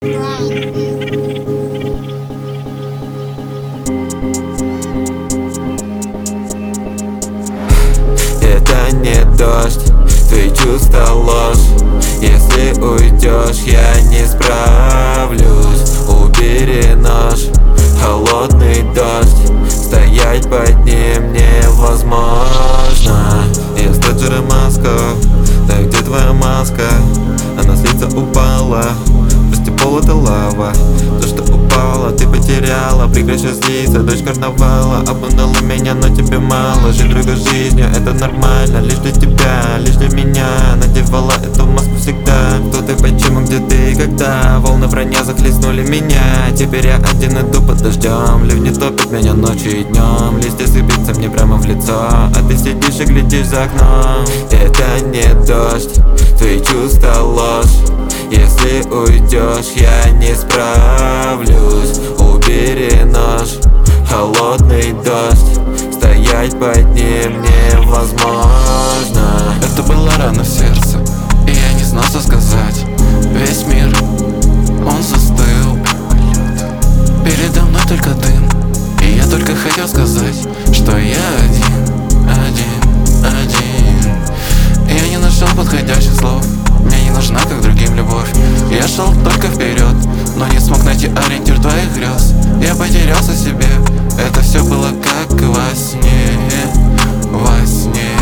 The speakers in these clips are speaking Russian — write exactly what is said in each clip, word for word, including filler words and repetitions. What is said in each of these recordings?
Это не дождь, твои чувства ложь. Если уйдешь, я не справлюсь. Убери нож, холодный дождь. Стоять под ним невозможно. Я стаджера маска, да где твоя маска? Она с лица упала, прости, пол это лава. То, что упало, ты потеряла. Прекращай злиться, дочь карнавала. Обманула меня, но тебе мало. Жить другой жизнью, это нормально. Лишь для тебя, лишь для меня. Надевала эту маску всегда. Кто ты, почему, где ты и когда? Волны вранья захлестнули меня. Теперь я один иду под дождем. Ливни топят меня ночью и днем. Листья сыпятся мне прямо в лицо, а ты сидишь и глядишь за окном. Это не дождь, твои чувства ложь. Если уйдешь, я не справлюсь. Убери нож, холодный дождь. Стоять под ним невозможно. Это было рано в сердце, и я не знал, что сказать. Весь мир, он застыл. Передо мной только дым, и я только хотел сказать, что я один, один, один. Я не нашел подходящих слов. Мне не нужна, как другим, любовь. Я шел только вперед, но не смог найти ориентир твоих грез. Я потерялся в себе, это все было как во сне, во сне.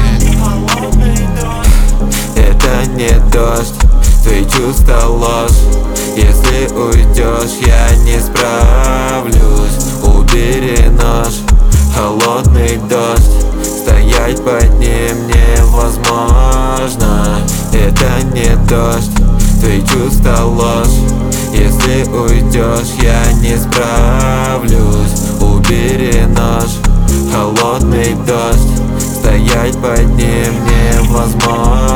Это не дождь, твои чувства ложь. Если уйдешь, я не справлюсь. Убери нож, холодный дождь. Стоять под ним невозможно. Это не дождь, твои чувства ложь. Если уйдешь, я не справлюсь. Убери нож, холодный дождь. Стоять под ним невозможно.